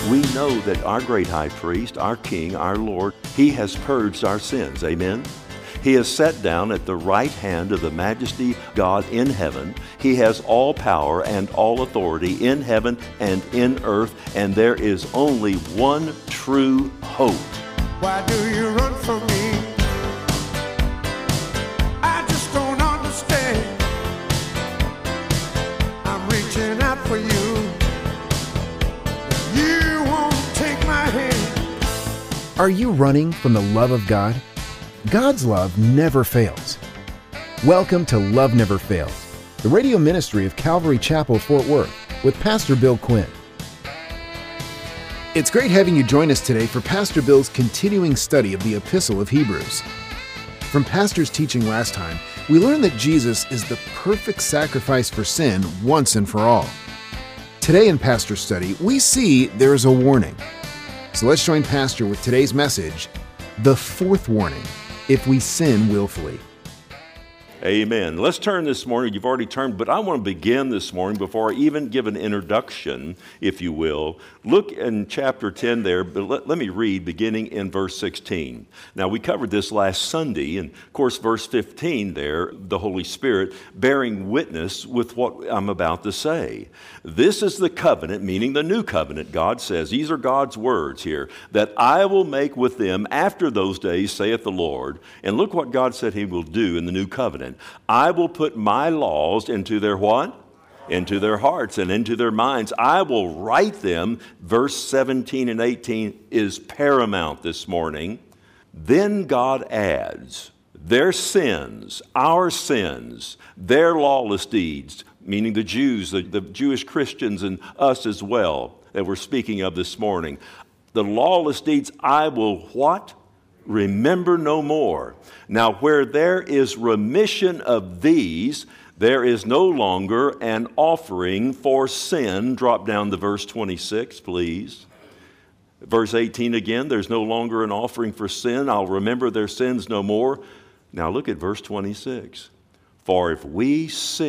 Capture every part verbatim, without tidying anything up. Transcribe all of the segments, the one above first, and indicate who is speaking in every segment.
Speaker 1: We know that our great high priest, our King, our Lord, he has purged our sins. Amen? He is set down at the right hand of the majesty God in heaven. He has all power and all authority in heaven and in earth, and there is only one true hope.
Speaker 2: Why do you run from me? I just don't understand. I'm reaching out for you. You won't take my hand.
Speaker 3: Are you running from the love of God? God's love never fails. Welcome to Love Never Fails, the radio ministry of Calvary Chapel, Fort Worth, with Pastor Bill Quinn. It's great having you join us today for Pastor Bill's continuing study of the Epistle of Hebrews. From Pastor's teaching last time, we learned that Jesus is the perfect sacrifice for sin once and for all. Today in Pastor's study, we see there is a warning. So let's join Pastor with today's message, the fourth warning. If we sin willfully.
Speaker 1: Amen. Let's turn this morning. You've already turned, but I want to begin this morning before I even give an introduction, if you will. Look in chapter ten there, but let, let me read beginning in verse sixteen. Now, we covered this last Sunday, and of course, verse fifteen there, the Holy Spirit bearing witness with what I'm about to say. This is the covenant, meaning the new covenant, God says. These are God's words here, that I will make with them after those days, saith the Lord. And look what God said he will do in the new covenant. I will put my laws into their what? Into their hearts and into their minds. I will write them. Verse seventeen and eighteen is paramount this morning. Then God adds, their sins, our sins, their lawless deeds, meaning the Jews, the, the Jewish Christians and us as well that we're speaking of this morning. The lawless deeds I will what? Remember no more. Now, where there is remission of these, there is no longer an offering for sin. Drop down to verse twenty-six, please. Verse eighteen again, there's no longer an offering for sin. I'll remember their sins no more. Now look at verse twenty-six. For if we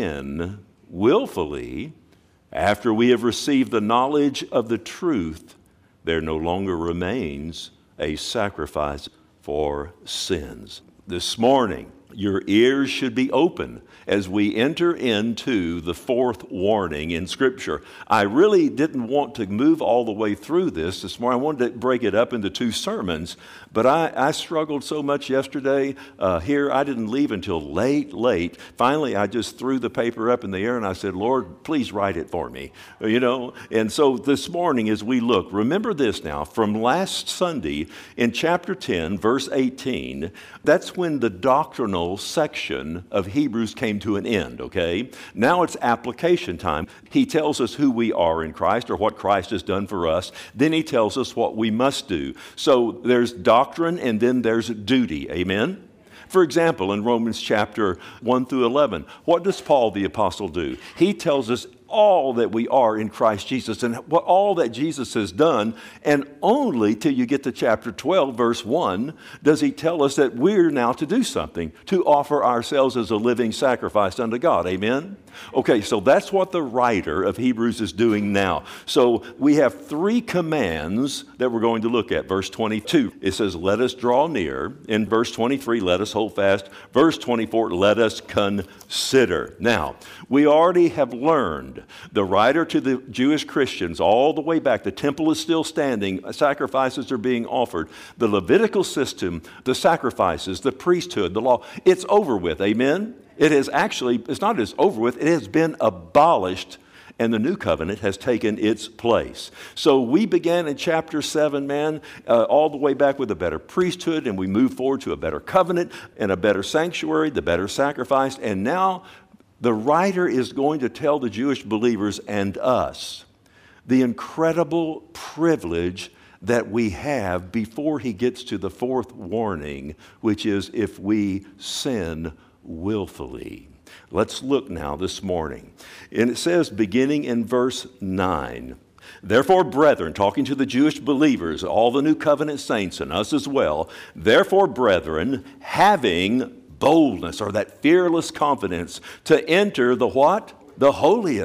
Speaker 1: sin willfully, after we have received the knowledge of the truth, there no longer remains a sacrifice for sins. This morning, your ears should be open as we enter into the fourth warning in Scripture. I really didn't want to move all the way through this this morning. I wanted to break it up into two sermons, but I, I struggled so much yesterday. Uh, here, I didn't leave until late, late. Finally, I just threw the paper up in the air and I said, Lord, please write it for me. You know, and so this morning as we look, remember this now, from last Sunday in chapter ten, verse eighteen, that's when the doctrinal section of Hebrews came to an end, okay? Now it's application time. He tells us who we are in Christ or what Christ has done for us. Then he tells us what we must do. So there's doctrine and then there's duty, amen? For example, in Romans chapter one through eleven, what does Paul the apostle do? He tells us all that we are in Christ Jesus and what all that Jesus has done, and only till you get to chapter twelve, verse one, does he tell us that we're now to do something, to offer ourselves as a living sacrifice unto God. Amen? Okay, so that's what the writer of Hebrews is doing now. So we have three commands that we're going to look at. Verse twenty-two, it says, let us draw near. In verse twenty-three, let us hold fast. Verse twenty-four, let us consider. Now, we already have learned, the writer to the Jewish Christians, all the way back, the temple is still standing, sacrifices are being offered. The Levitical system, the sacrifices, the priesthood, the law, it's over with, amen? It is actually, it's not just over with, it has been abolished, and the new covenant has taken its place. So we began in chapter seven, man, uh, all the way back with a better priesthood, and we moved forward to a better covenant and a better sanctuary, the better sacrifice, and now the writer is going to tell the Jewish believers and us the incredible privilege that we have before he gets to the fourth warning, which is if we sin willfully. Let's look now this morning. And it says, beginning in verse nine, therefore, brethren, talking to the Jewish believers, all the new covenant saints and us as well, therefore, brethren, having boldness or that fearless confidence to enter the what? The holiest.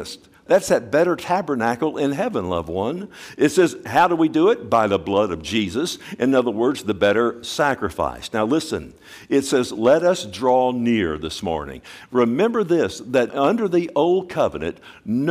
Speaker 1: That's that better tabernacle in heaven, loved one. It says, how do we do it? By the blood of Jesus. In other words, the better sacrifice. Now listen, it says, let us draw near this morning. Remember this, that under the old covenant,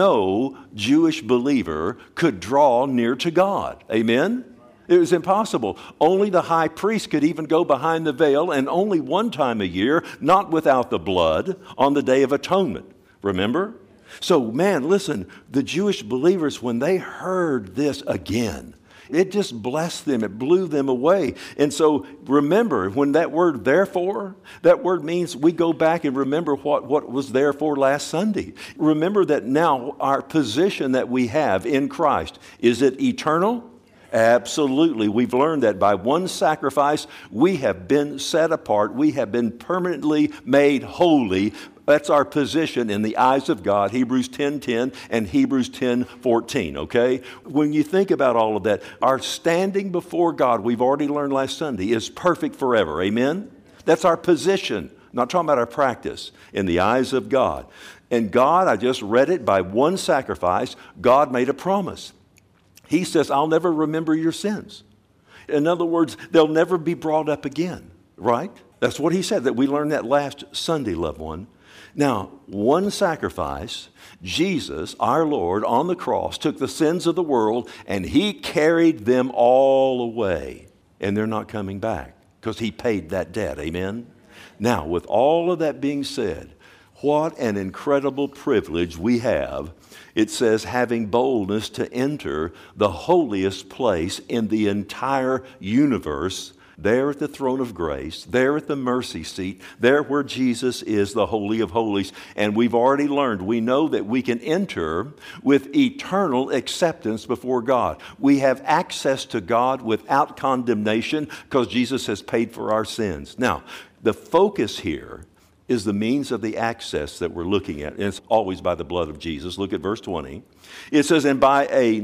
Speaker 1: no Jewish believer could draw near to God. Amen? It was impossible. Only the high priest could even go behind the veil, and only one time a year, not without the blood, on the Day of Atonement. Remember? So, man, listen, the Jewish believers, when they heard this again, it just blessed them. It blew them away. And so remember, when that word therefore, that word means we go back and remember what, what was there for last Sunday. Remember that now our position that we have in Christ, is it eternal? Absolutely. We've learned that by one sacrifice, we have been set apart. We have been permanently made holy. That's our position in the eyes of God, Hebrews ten ten and Hebrews ten fourteen, okay? When you think about all of that, our standing before God, we've already learned last Sunday, is perfect forever, amen? That's our position. I'm not talking about our practice, in the eyes of God. And God, I just read it, by one sacrifice, God made a promise. He says, I'll never remember your sins. In other words, they'll never be brought up again, right? That's what he said, that we learned that last Sunday, loved one. Now, one sacrifice, Jesus, our Lord, on the cross, took the sins of the world, and he carried them all away. And they're not coming back, because he paid that debt, amen? Now, with all of that being said, what an incredible privilege we have. It says, having boldness to enter the holiest place in the entire universe, there at the throne of grace, there at the mercy seat, there where Jesus is the Holy of Holies. And we've already learned, we know that we can enter with eternal acceptance before God. We have access to God without condemnation because Jesus has paid for our sins. Now, the focus here is the means of the access that we're looking at. And it's always by the blood of Jesus. Look at verse twenty. It says, and by a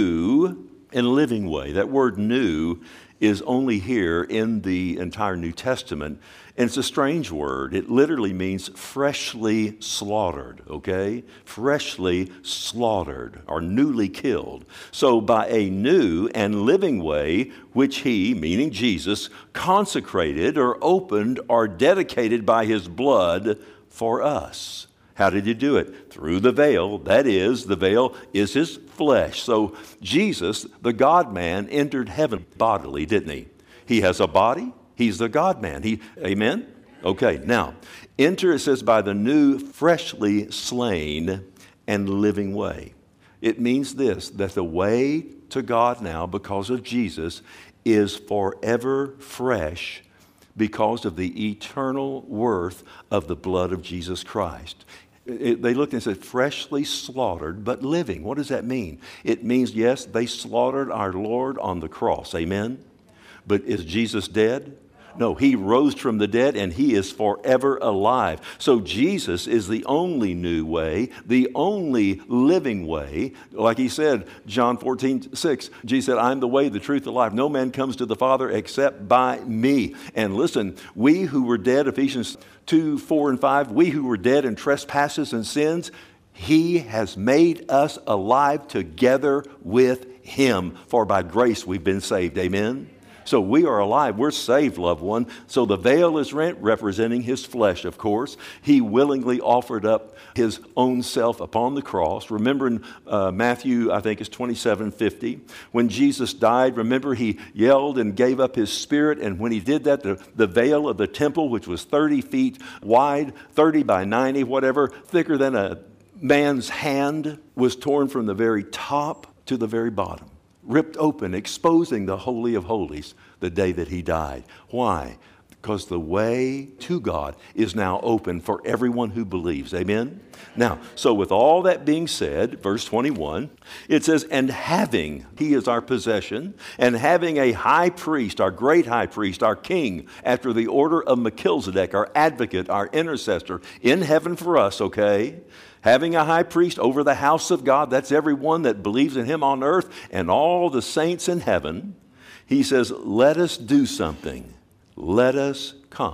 Speaker 1: new and living way. That word new is only here in the entire New Testament. And it's a strange word. It literally means freshly slaughtered, okay? Freshly slaughtered or newly killed. So by a new and living way, which he, meaning Jesus, consecrated or opened or dedicated by his blood for us. How did he do it? Through the veil. That is, the veil is his flesh. So Jesus, the God-man, entered heaven bodily, didn't he? He has a body. He's the God-man. He, amen? Okay, now, enter, it says, by the new, freshly slain and living way. It means this, that the way to God now, because of Jesus, is forever fresh because of the eternal worth of the blood of Jesus Christ. It, they looked and said, freshly slaughtered, but living. What does that mean? It means, yes, they slaughtered our Lord on the cross. Amen? But is Jesus dead? No, he rose from the dead and he is forever alive. So Jesus is the only new way, the only living way. Like he said, John fourteen six, Jesus said, I'm the way, the truth, the life. No man comes to the Father except by me. And listen, we who were dead, Ephesians two, four, and five, we who were dead in trespasses and sins, he has made us alive together with him. For by grace we've been saved. Amen? So we are alive. We're saved, loved one. So the veil is rent, representing his flesh, of course. He willingly offered up his own self upon the cross. Remember in uh, Matthew, I think it's twenty-seven fifty, when Jesus died, remember he yelled and gave up his spirit. And when he did that, the, the veil of the temple, which was thirty feet wide, thirty by ninety, whatever, thicker than a man's hand, was torn from the very top to the very bottom. Ripped open, exposing the Holy of Holies the day that he died. Why? Because the way to God is now open for everyone who believes. Amen? Now, so with all that being said, verse twenty-one, it says, and having, he is our possession, and having a high priest, our great high priest, our king, after the order of Melchizedek, our advocate, our intercessor, in heaven for us, okay? Having a high priest over the house of God, that's everyone that believes in him on earth and all the saints in heaven. He says, let us do something. Let us come.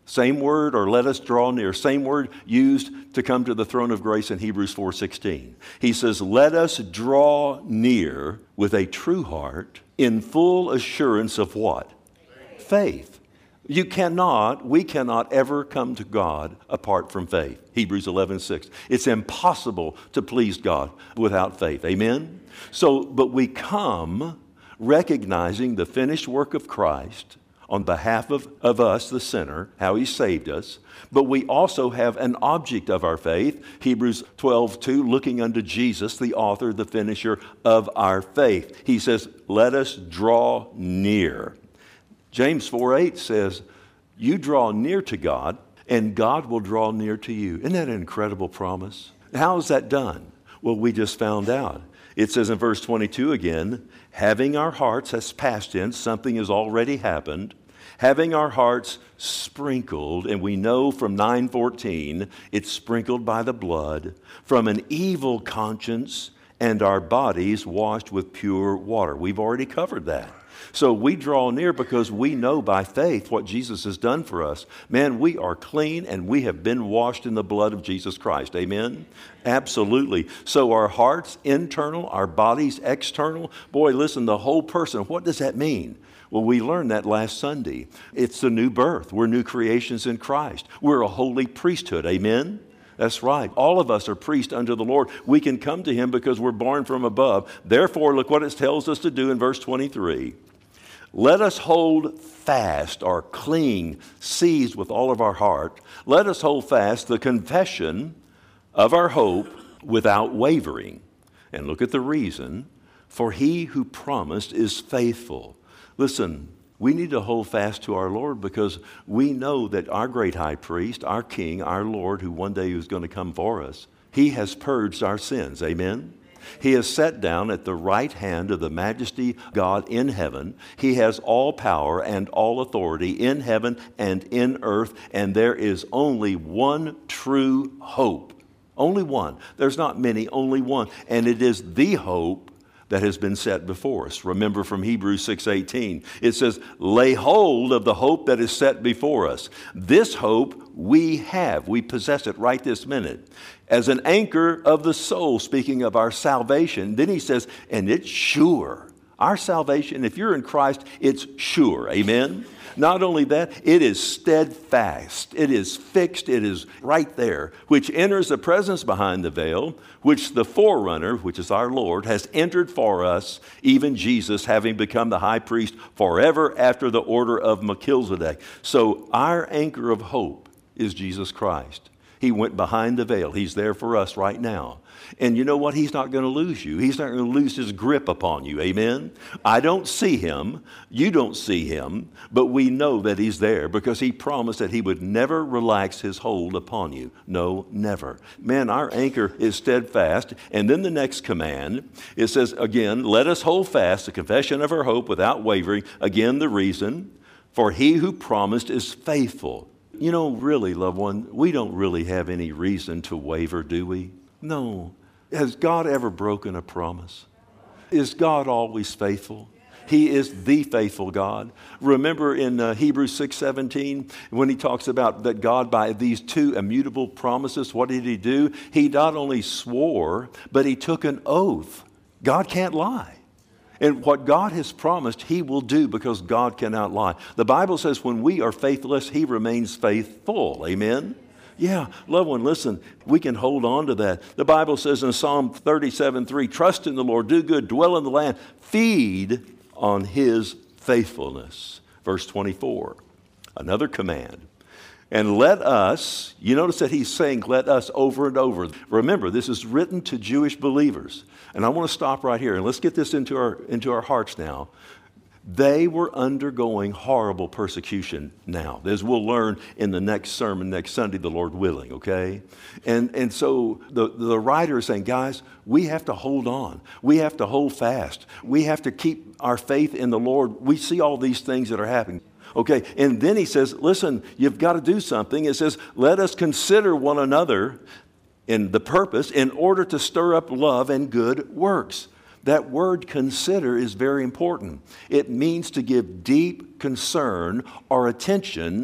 Speaker 1: Same word, or let us draw near. Same word used to come to the throne of grace in Hebrews four sixteen. He says, let us draw near with a true heart in full assurance of what? Faith. Faith. You cannot, we cannot ever come to God apart from faith. Hebrews eleven six. It's impossible to please God without faith. Amen? So, but we come recognizing the finished work of Christ on behalf of, of us, the sinner, how he saved us. But we also have an object of our faith, Hebrews twelve two, looking unto Jesus, the author, the finisher of our faith. He says, let us draw near. James four eight says, you draw near to God, and God will draw near to you. Isn't that an incredible promise? How is that done? Well, we just found out. It says in verse twenty-two again, having our hearts, that's past tense, something has already happened, having our hearts sprinkled, and we know from nine fourteen, it's sprinkled by the blood, from an evil conscience, and our bodies washed with pure water. We've already covered that. So we draw near because we know by faith what Jesus has done for us. Man, we are clean and we have been washed in the blood of Jesus Christ. Amen? Absolutely. So our hearts internal, our bodies external. Boy, listen, the whole person, what does that mean? Well, we learned that last Sunday. It's the new birth. We're new creations in Christ. We're a holy priesthood. Amen? That's right. All of us are priests unto the Lord. We can come to him because we're born from above. Therefore, look what it tells us to do in verse twenty-three. Let us hold fast or cling, seized with all of our heart. Let us hold fast the confession of our hope without wavering. And look at the reason. For he who promised is faithful. Listen, we need to hold fast to our Lord because we know that our great high priest, our King, our Lord, who one day is going to come for us, he has purged our sins. Amen? He has sat down at the right hand of the majesty God in heaven. He has all power and all authority in heaven and in earth, and there is only one true hope. Only one. There's not many, only one. And it is the hope that has been set before us. Remember from Hebrews six eighteen, it says, lay hold of the hope that is set before us. This hope we have. We possess it right this minute. As an anchor of the soul, speaking of our salvation, then he says, and it's sure. Our salvation, if you're in Christ, it's sure. Amen? Not only that, it is steadfast. It is fixed. It is right there, which enters the presence behind the veil, which the forerunner, which is our Lord, has entered for us, even Jesus, having become the high priest forever after the order of Melchizedek. So our anchor of hope is Jesus Christ. He went behind the veil. He's there for us right now. And you know what? He's not going to lose you. He's not going to lose his grip upon you. Amen? I don't see him. You don't see him. But we know that he's there because he promised that he would never relax his hold upon you. No, never. Man, our anchor is steadfast. And then the next command, it says, again, let us hold fast the confession of our hope without wavering. Again, the reason, for he who promised is faithful. You know, really, loved one, we don't really have any reason to waver, do we? No. Has God ever broken a promise? Is God always faithful? He is the faithful God. Remember in uh, Hebrews six seventeen, when he talks about that God, by these two immutable promises, what did he do? He not only swore, but he took an oath. God can't lie. And what God has promised, he will do because God cannot lie. The Bible says when we are faithless, he remains faithful. Amen? Yeah, loved one, listen, we can hold on to that. The Bible says in Psalm thirty-seven three, trust in the Lord, do good, dwell in the land, feed on his faithfulness. Verse twenty-four, another command. And let us, you notice that he's saying let us over and over. Remember, this is written to Jewish believers. And I want to stop right here and let's get this into our, into our hearts now. They were undergoing horrible persecution now, as we'll learn in the next sermon next Sunday, the Lord willing, okay? And, and so the, the writer is saying, guys, we have to hold on. We have to hold fast. We have to keep our faith in the Lord. We see all these things that are happening. Okay, and then he says, listen, you've got to do something. It says, let us consider one another in the purpose in order to stir up love and good works. That word consider is very important. It means to give deep concern or attention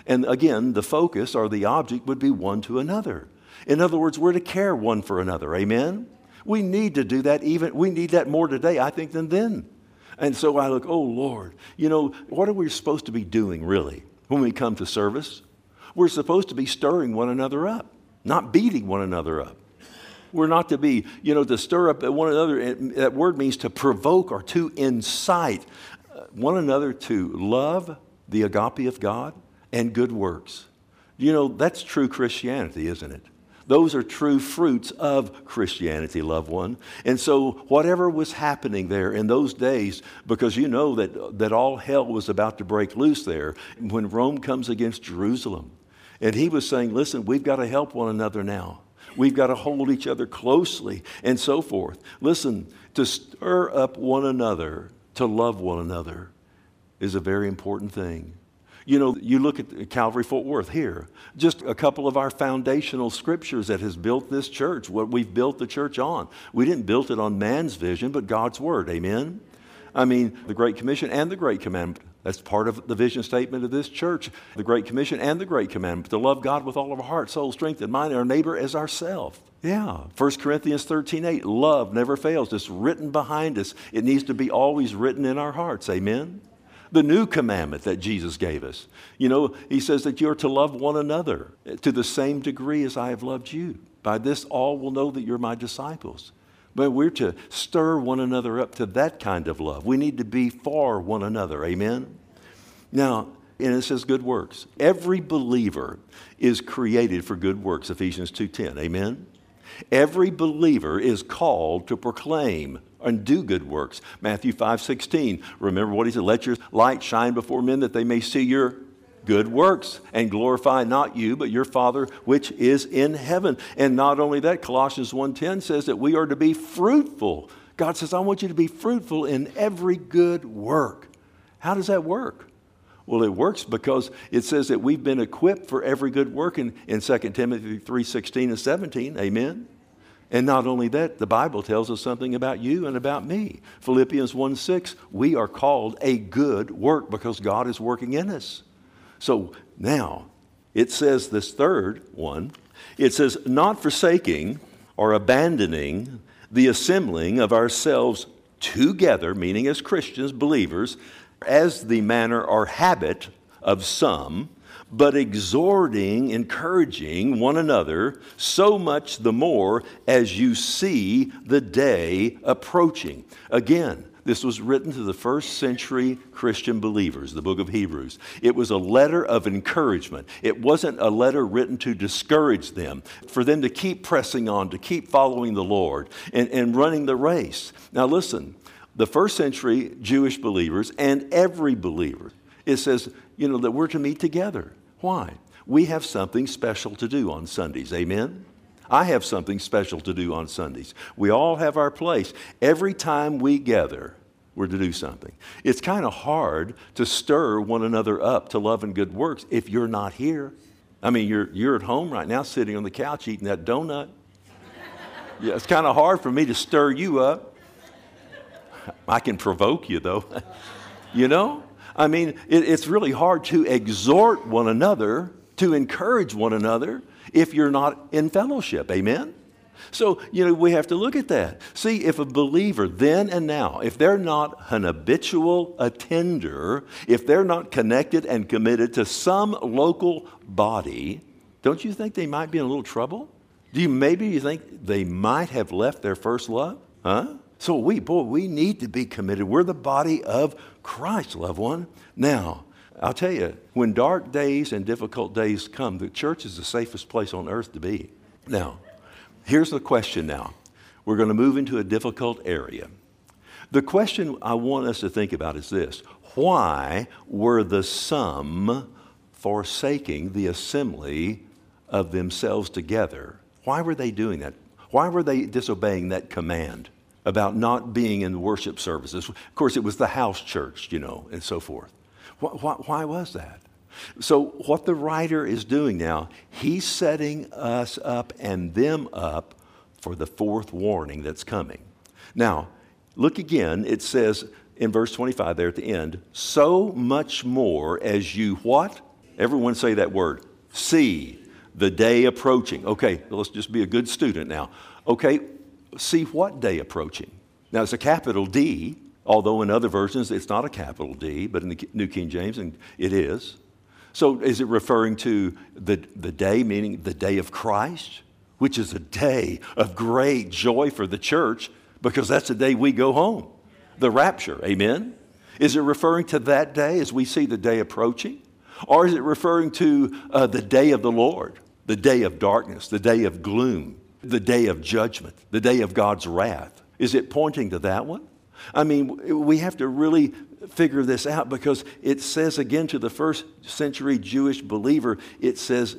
Speaker 1: And again, the focus or the object would be one to another. In other words, we're to care one for another. Amen? We need to do that even, we need that more today, I think, than then. And so I look, oh, Lord, you know, what are we supposed to be doing, really, when we come to service? We're supposed to be stirring one another up, not beating one another up. We're not to be, you know, to stir up one another. That word means to provoke or to incite one another to love, the agape of God, and good works. You know, that's true Christianity, isn't it? Those are true fruits of Christianity, loved one. And so whatever was happening there in those days, because you know that, that all hell was about to break loose there when Rome comes against Jerusalem. And he was saying, listen, we've got to help one another now. We've got to hold each other closely and so forth. Listen, to stir up one another, to love one another is a very important thing. You know, you look at Calvary Fort Worth here, just a couple of our foundational scriptures that has built this church, what we've built the church on. We didn't build it on man's vision, but God's word. Amen? I mean, the Great Commission and the Great Commandment. That's part of the vision statement of this church. The Great Commission and the Great Commandment. To love God with all of our heart, soul, strength, and mind, and our neighbor as ourselves. Yeah. First Corinthians thirteen eight. Love never fails. It's written behind us. It needs to be always written in our hearts. Amen? The new commandment that Jesus gave us. You know, he says that you're to love one another to the same degree as I have loved you. By this all will know that you're my disciples. But we're to stir one another up to that kind of love. We need to be for one another. Amen? Now, and it says good works. Every believer is created for good works, Ephesians two ten. Amen? Every believer is called to proclaim and do good works. Matthew five sixteen. Remember what he said, let your light shine before men that they may see your good works and glorify not you, but your Father which is in heaven. And not only that, Colossians one ten says that we are to be fruitful. God says, I want you to be fruitful in every good work. How does that work? Well, it works because it says that we've been equipped for every good work in, in Second Timothy three sixteen and seventeen. Amen? And not only that, the Bible tells us something about you and about me. Philippians one six, we are called a good work because God is working in us. So now, it says this third one, it says, not forsaking or abandoning the assembling of ourselves together, meaning as Christians, believers, as the manner or habit of some, but exhorting, encouraging one another, so much the more as you see the day approaching. Again, this was written to the first century Christian believers, the book of Hebrews. It was a letter of encouragement. It wasn't a letter written to discourage them, for them to keep pressing on, to keep following the Lord and, and running the race. Now listen, the first century Jewish believers and every believer, it says, you know, that we're to meet together. Why? We have something special to do on Sundays. Amen? I have something special to do on Sundays. We all have our place. Every time we gather, we're to do something. It's kind of hard to stir one another up to love and good works if you're not here. I mean, you're, you're at home right now sitting on the couch eating that donut. Yeah, it's kind of hard for me to stir you up. I can provoke you, though. You know? I mean, it, it's really hard to exhort one another, to encourage one another, if you're not in fellowship. Amen? So, you know, we have to look at that. See, if a believer then and now, if they're not an habitual attender, if they're not connected and committed to some local body, don't you think they might be in a little trouble? Do you maybe you think they might have left their first love? Huh? So we, boy, we need to be committed. We're the body of Christ, loved one. Now, I'll tell you, when dark days and difficult days come, the church is the safest place on earth to be. Now, here's the question now. We're going to move into a difficult area. The question I want us to think about is this. Why were the some forsaking the assembly of themselves together? Why were they doing that? Why were they disobeying that command about not being in worship services? Of course, it was the house church, you know, and so forth. Why, why was that? So what the writer is doing now, he's setting us up and them up for the fourth warning that's coming. Now, look again. It says in verse twenty-five there at the end, so much more as you what? Everyone say that word. See. The day approaching. Okay, let's just be a good student now. Okay, see what day approaching? Now, it's a capital D, although in other versions it's not a capital D, but in the New King James it is. So is it referring to the, the day, meaning the day of Christ, which is a day of great joy for the church because that's the day we go home, the rapture, amen? Is it referring to that day as we see the day approaching? Or is it referring to uh, the day of the Lord, the day of darkness, the day of gloom, the day of judgment, the day of God's wrath? Is it pointing to that one? I mean, we have to really figure this out because it says again to the first century Jewish believer, it says,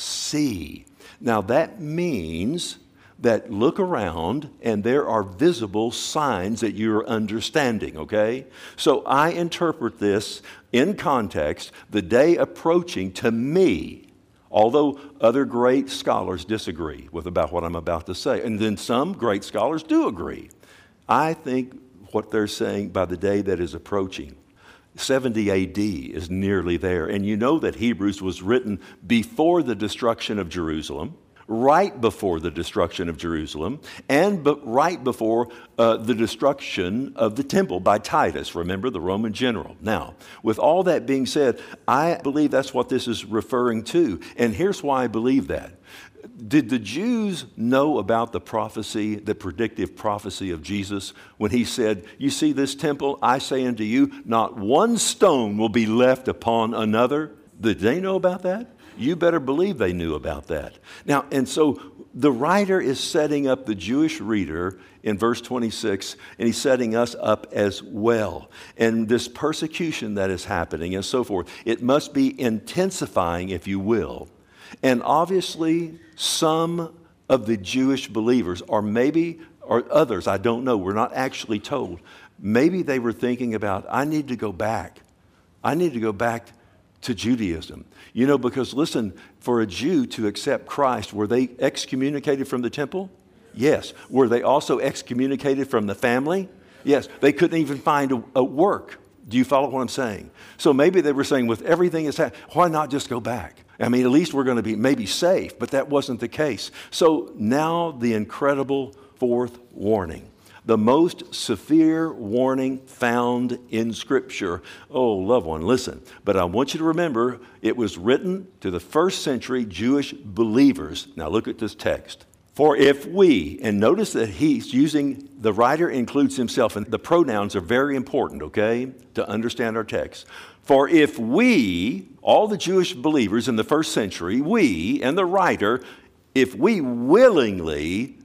Speaker 1: see. Now that means that look around and there are visible signs that you're understanding, okay? So I interpret this in context, the day approaching to me, although other great scholars disagree with about what I'm about to say, and then some great scholars do agree. I think what they're saying by the day that is approaching, seventy A D is nearly there. And you know that Hebrews was written before the destruction of Jerusalem, right before the destruction of Jerusalem, and but right before uh, the destruction of the temple by Titus, remember, the Roman general. Now, with all that being said, I believe that's what this is referring to. And here's why I believe that. Did the Jews know about the prophecy, the predictive prophecy of Jesus when he said, you see this temple, I say unto you, not one stone will be left upon another? Did they know about that? You better believe they knew about that. Now, and so the writer is setting up the Jewish reader in verse twenty-six, and he's setting us up as well. And this persecution that is happening and so forth, it must be intensifying, if you will. And obviously, some of the Jewish believers, or maybe, or others, I don't know, we're not actually told, maybe they were thinking about, I need to go back. I need to go back to Judaism. You know, because listen, for a Jew to accept Christ, were they excommunicated from the temple? Yes. Were they also excommunicated from the family? Yes. They couldn't even find a, a work. Do you follow what I'm saying? So maybe they were saying, with everything that's happening, why not just go back? I mean, at least we're going to be maybe safe, but that wasn't the case. So now the incredible fourth warning. The most severe warning found in Scripture. Oh, loved one, listen. But I want you to remember, it was written to the first century Jewish believers. Now look at this text. For if we, and notice that he's using, the writer includes himself, and the pronouns are very important, okay, to understand our text. For if we, all the Jewish believers in the first century, we, and the writer, if we willingly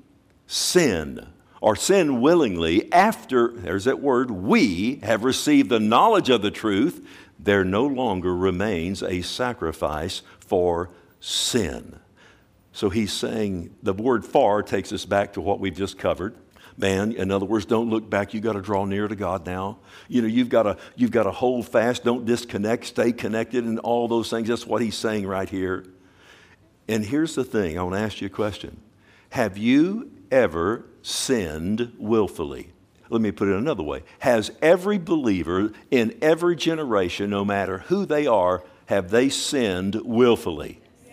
Speaker 1: sin, or sin willingly after, there's that word, we have received the knowledge of the truth, there no longer remains a sacrifice for sin. So he's saying, the word for takes us back to what we've just covered. Man, in other words, don't look back. You've got to draw near to God now. You know, you've got to, you've got to hold fast. Don't disconnect. Stay connected and all those things. That's what he's saying right here. And here's the thing. I want to ask you a question. Have you ever sinned willfully? Let me put it another way. Has every believer in every generation, no matter who they are, have they sinned willfully? Yes.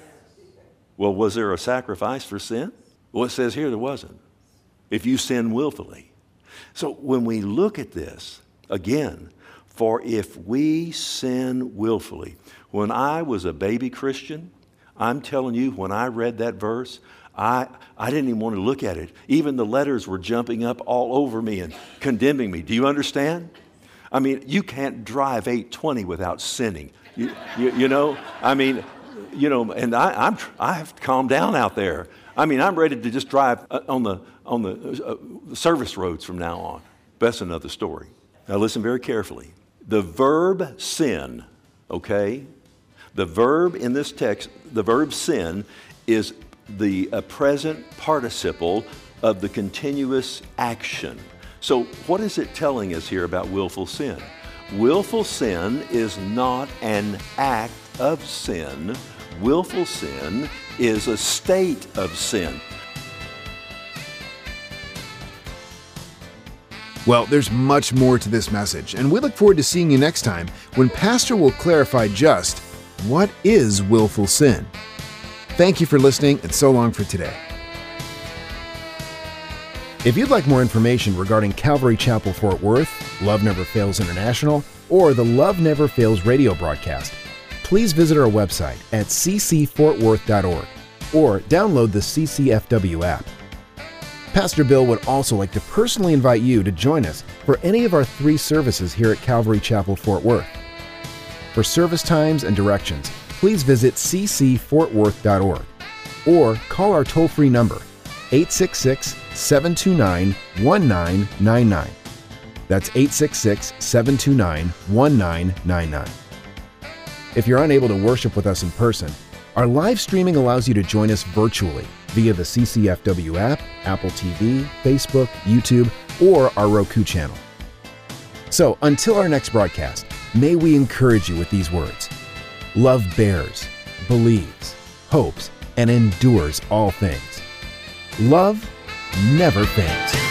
Speaker 1: Well, was there a sacrifice for sin? Well, it says here there wasn't. If you sin willfully. So when we look at this, again, for if we sin willfully. When I was a baby Christian, I'm telling you, when I read that verse, I, I didn't even want to look at it. Even the letters were jumping up all over me and condemning me. Do you understand? I mean, you can't drive eight twenty without sinning. You, you, you know, I mean, you know, and I, I'm, I have to calm down out there. I mean, I'm ready to just drive on the on the uh, service roads from now on. That's another story. Now listen very carefully. The verb sin, okay? The verb in this text, the verb sin, is the uh, present participle of the continuous action. So what is it telling us here about willful sin? Willful sin is not an act of sin. Willful sin is a state of sin.
Speaker 3: Well, there's much more to this message, and we look forward to seeing you next time when Pastor will clarify just what is willful sin? Thank you for listening, and so long for today. If you'd like more information regarding Calvary Chapel Fort Worth, Love Never Fails International, or the Love Never Fails radio broadcast, please visit our website at c c fort worth dot org or download the C C F W app. Pastor Bill would also like to personally invite you to join us for any of our three services here at Calvary Chapel Fort Worth. For service times and directions, please visit c c fort worth dot org or call our toll-free number eight six six, seven two nine, one nine nine nine. That's eight six six, seven two nine, one nine nine nine. If you're unable to worship with us in person, our live streaming allows you to join us virtually via the C C F W app, Apple T V, Facebook, YouTube, or our Roku channel. So until our next broadcast, may we encourage you with these words. Love bears, believes, hopes, and endures all things. Love never fails.